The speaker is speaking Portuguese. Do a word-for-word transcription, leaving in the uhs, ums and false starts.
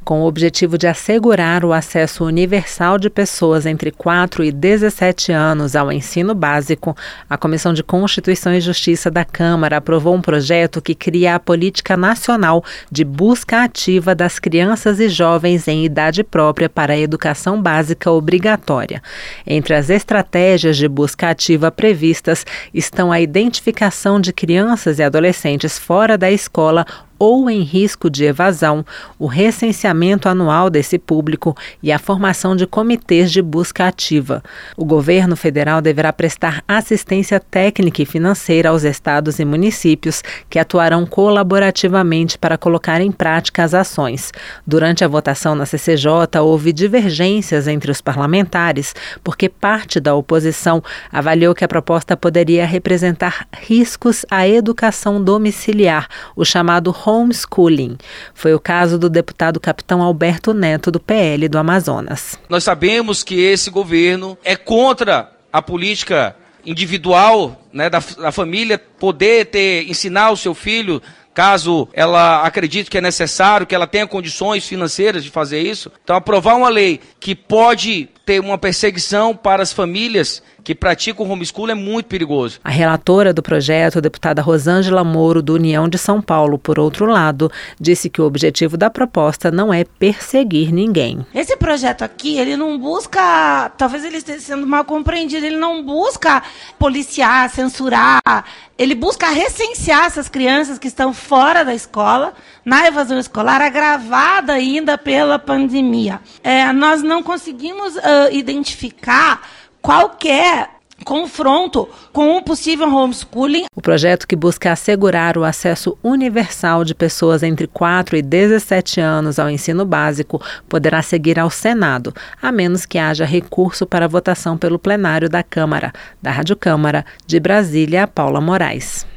Com o objetivo de assegurar o acesso universal de pessoas entre quatro e dezessete anos ao ensino básico, a Comissão de Constituição e Justiça da Câmara aprovou um projeto que cria a Política Nacional de Busca Ativa das Crianças e Jovens em Idade Própria para a Educação Básica Obrigatória. Entre as estratégias de busca ativa previstas estão a identificação de crianças e adolescentes fora da escola ou em risco de evasão, o recenseamento anual desse público e a formação de comitês de busca ativa. O governo federal deverá prestar assistência técnica e financeira aos estados e municípios que atuarão colaborativamente para colocar em prática as ações. Durante a votação na C C J, houve divergências entre os parlamentares, porque parte da oposição avaliou que a proposta poderia representar riscos à educação domiciliar, o chamado homeschooling. Foi o caso do deputado Capitão Alberto Neto, do P L do Amazonas. Nós sabemos que esse governo é contra a política individual, né, da, da família poder ter, ensinar o seu filho, caso ela acredite que é necessário, que ela tenha condições financeiras de fazer isso. Então, aprovar uma lei que pode ter uma perseguição para as famílias que praticam o homeschool é muito perigoso. A relatora do projeto, a deputada Rosângela Moro, do União de São Paulo, por outro lado, disse que o objetivo da proposta não é perseguir ninguém. Esse projeto aqui, ele não busca, talvez ele esteja sendo mal compreendido, ele não busca policiar, censurar, ele busca recensear essas crianças que estão fora da escola, na evasão escolar, agravada ainda pela pandemia. É, nós não conseguimos uh, identificar qualquer confronto com um possível homeschooling. O projeto, que busca assegurar o acesso universal de pessoas entre quatro e dezessete anos ao ensino básico, poderá seguir ao Senado, a menos que haja recurso para votação pelo plenário da Câmara. Da Rádio Câmara, de Brasília, Paula Moraes.